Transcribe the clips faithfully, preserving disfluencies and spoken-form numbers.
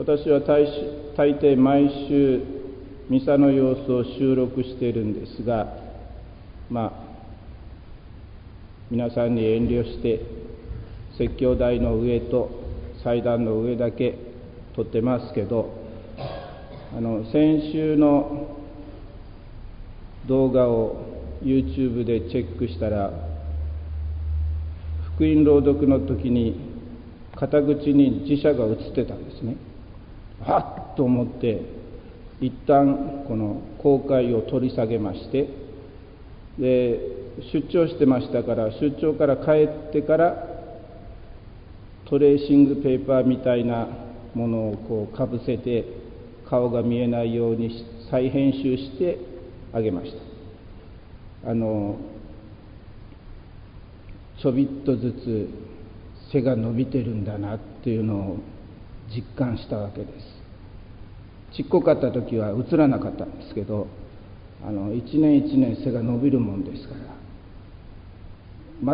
私は大大抵毎週ミサの様子を収録しているんですが、まあ皆さんに遠慮して説教台の上と祭壇の上だけ撮ってますけど、あの先週の動画を YouTube でチェックしたら、福音朗読の時に肩口に自社が映ってたんですね。はっと思って一旦この公開を取り下げまして、で出張してましたから、出張から帰ってからトレーシングペーパーみたいなものをこうかぶせて顔が見えないように再編集してあげました。あのちょびっとずつ背が伸びてるんだなっていうのを実感したわけです。ちっこかった時は映らなかったんですけど、あの一年一年背が伸びるもんですから、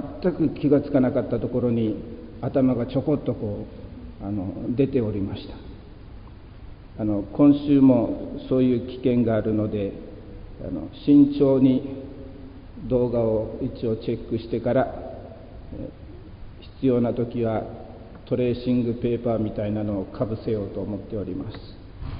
全く気がつかなかったところに頭がちょこっとこうあの出ておりました。あの今週もそういう危険があるので、あの慎重に動画を一応チェックしてから、必要な時はトレーシングペーパーみたいなのをかぶせようと思っております。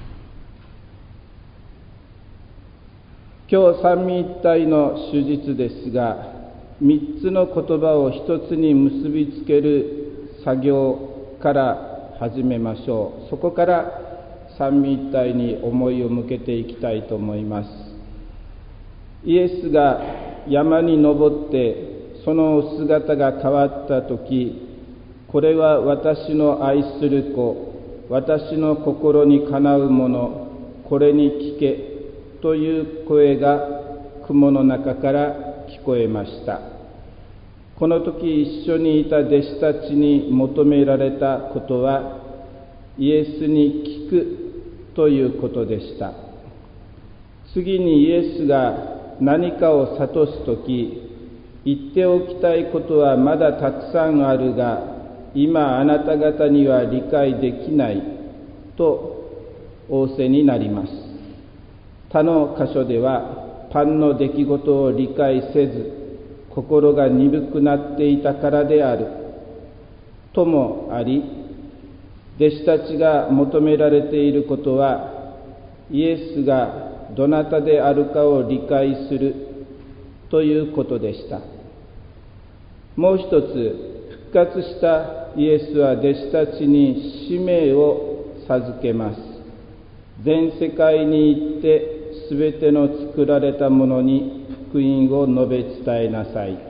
今日三位一体の主日ですが、三つの言葉を一つに結びつける作業から始めましょう。そこから三位一体に思いを向けていきたいと思います。イエスが山に登ってそのお姿が変わったとき、これは私の愛する子、私の心にかなうもの、これに聞けという声が雲の中から聞こえました。この時一緒にいた弟子たちに求められたことは、イエスに聞くということでした。次にイエスが何かを諭すとき、言っておきたいことはまだたくさんあるが、今あなた方には理解できないと仰せになります。他の箇所では、パンの出来事を理解せず、心が鈍くなっていたからであるともあり、弟子たちが求められていることは、イエスがどなたであるかを理解するということでした。もう一つ、復活したイエスは弟子たちに使命を授けます。全世界に行ってすべての作られたものに福音を述べ伝えなさい。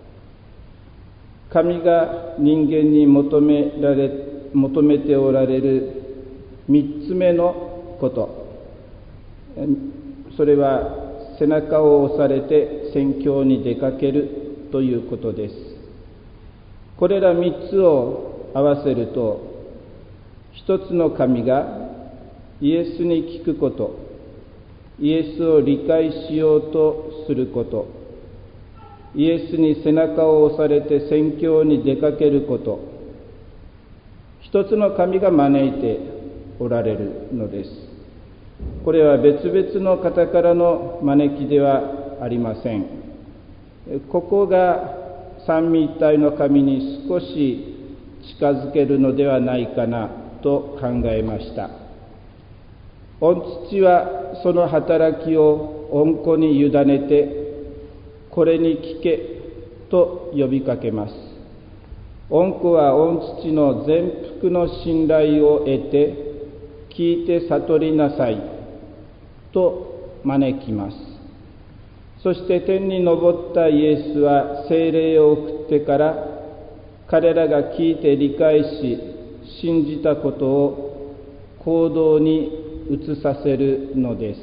神が人間に求められ求めておられる三つ目のこと、それは背中を押されて宣教に出かけるということです。これら三つを合わせると、一つの神がイエスに聞くこと、イエスを理解しようとすること、イエスに背中を押されて宣教に出かけること、一つの神が招いておられるのです。これは別々の方からの招きではありません。ここが三位一体の神に少し近づけるのではないかなと考えました。御父はその働きを御子に委ねて、これに聞けと呼びかけます。御子は御父の全幅の信頼を得て、聞いて悟りなさいと招きます。そして天に昇ったイエスは聖霊を送ってから、彼らが聞いて理解し信じたことを行動に移させるのです。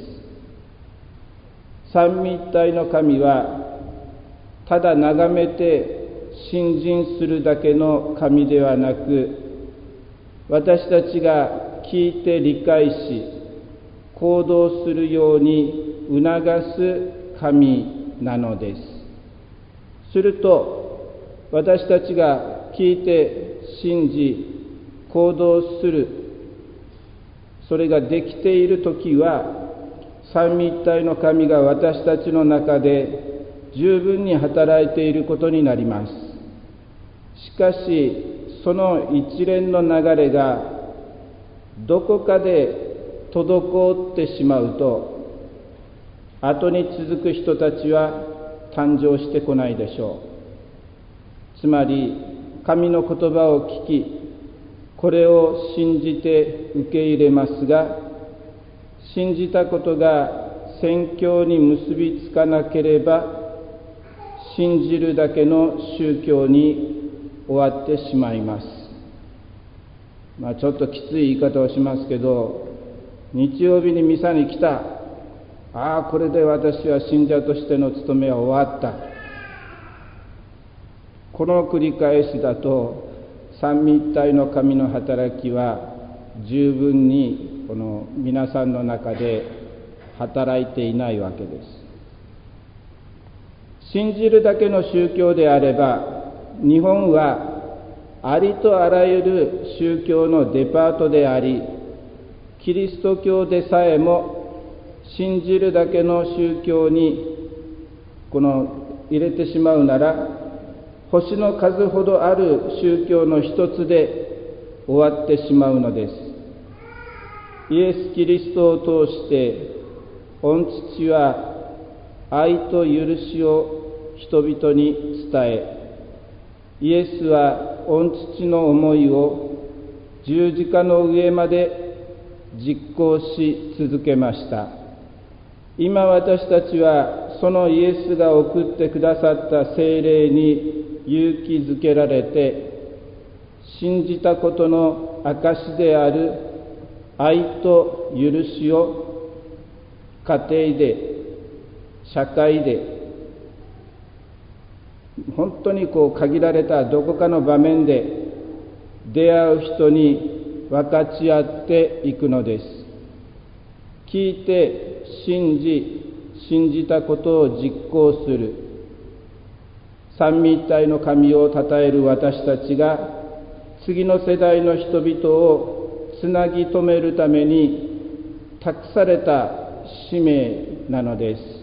三位一体の神はただ眺めて信心するだけの神ではなく、私たちが聞いて理解し行動するように促す神なのです。すると私たちが聞いて信じ行動するそれができているときは、三位一体の神が私たちの中で十分に働いていることになります。しかし、その一連の流れがどこかで滞ってしまうと、後に続く人たちは誕生してこないでしょう。つまり、神の言葉を聞き、これを信じて受け入れますが、信じたことが宣教に結びつかなければ、信じるだけの宗教に終わってしまいます。まあ、ちょっときつい言い方をしますけど、日曜日にミサに来た。ああ、これで私は信者としての務めは終わった。この繰り返しだと、三位一体の神の働きは十分にこの皆さんの中で働いていないわけです。信じるだけの宗教であれば、日本はありとあらゆる宗教のデパートであり、キリスト教でさえも信じるだけの宗教にこの入れてしまうなら、星の数ほどある宗教の一つで終わってしまうのです。イエス・キリストを通して、御父は愛と許しを人々に伝え、イエスは御父の思いを十字架の上まで実行し続けました。今私たちはそのイエスが送ってくださった聖霊に勇気づけられて、信じたことの証である愛と許しを家庭で、社会で、本当にこう限られたどこかの場面で出会う人に分かち合っていくのです。聞いて信じ、信じたことを実行する。三位一体の神を称える私たちが次の世代の人々をつなぎ止めるために託された使命なのです。